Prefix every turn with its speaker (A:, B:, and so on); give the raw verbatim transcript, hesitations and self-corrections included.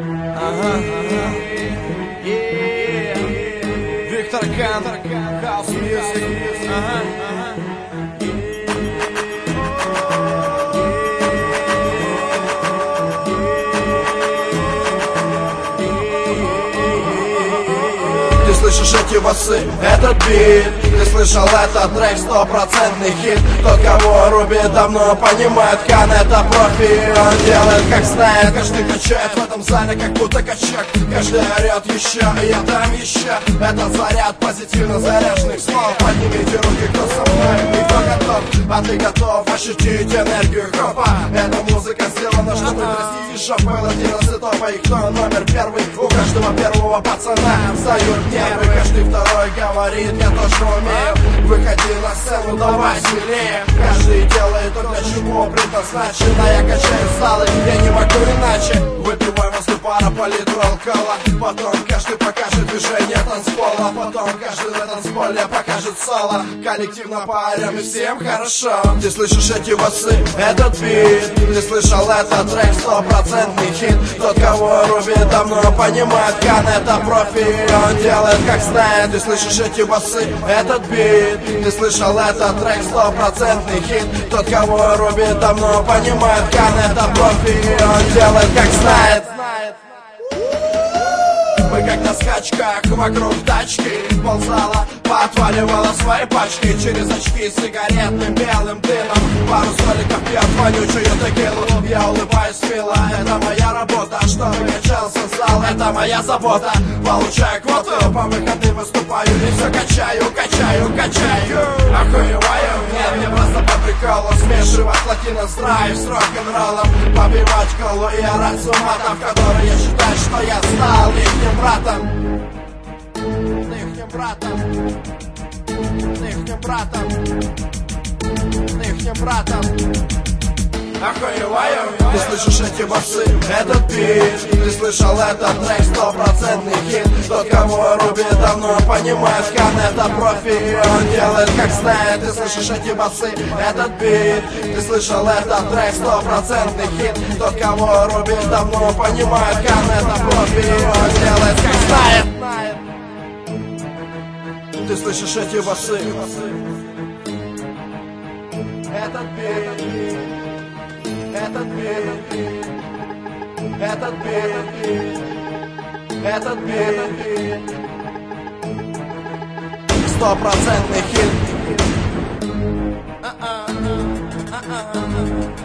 A: Ага, ага. Виктор Кан, House Music. Ага, ага.
B: Ты слышишь эти басы, этот бит? Ты слышал этот трек, стопроцентный хит. Тот, кого рубит, давно понимает, Кан это профи. Он делает как знает, каждый качает в этом зале, как будто качак. Каждый орет еще, и я там еще. Это заряд позитивно заряженных слов. Поднимите руки, кто со мной и кто готов. А ты готов ощутить энергию хопа. Эта музыка сделана, чтобы трясти жопы. Латиносы топа, и кто номер первый? У каждого первого пацана встают нервы. Каждый второй говорит, я тоже умею. Выходи на сцену, давай смелее. Каждый делает то, для чего предназначено. Я качаю залы, я не могу иначе. Выпивай возле пара по литру алкогола. Потом каждый покажет движение танцпола. Потом каждый на танцполе покажет соло. Коллективно поорем и всем хорошо. Ты слышишь эти басы, этот бит? Ты слышал этот трек, стопроцентный хит. Тот, кого рубит, давно понимает, Кан это профи. Он делает как знает. Ты слышишь эти басы, этот бит? Ты слышал этот трек, стопроцентный хит. Тот, кого рубит, давно понимает, Кан это профи. Он делает как знает. Мы как на скачках вокруг тачки. Ползала, поотваливала свои пачки. Через очки сигаретным белым дымом. Пару столиков пьет вонючую текилу. Я улыбаюсь мило, это моя работа. Чтобы качался зал, это моя забота. Получаю квоту, по выходным выступаю. И все качаю, качаю, качаю. Охуеваю, нет, мне просто по приколу. Смешивать латино с драйв с рок-н-роллом. Побивать колу и орать с матом, который я считаю, что я стал ихним братом. Ихним братом. Ихним братом. Ихним братом. Охуеваю. Ты слышишь эти басы, этот бит? Ты слышал этот трек, стопроцентный хит. Тот, кого рубит, давно понимает, Кан это профи. Он делает как знает. Ты слышишь эти басы, этот бит? Ты слышал этот трек, стопроцентный хит. Тот, кого рубит, давно понимает, Кан это профи. Он делает как знает. Ты слышишь эти басы, этот бит? Этот бит, этот бит, этот бит, стопроцентный хит.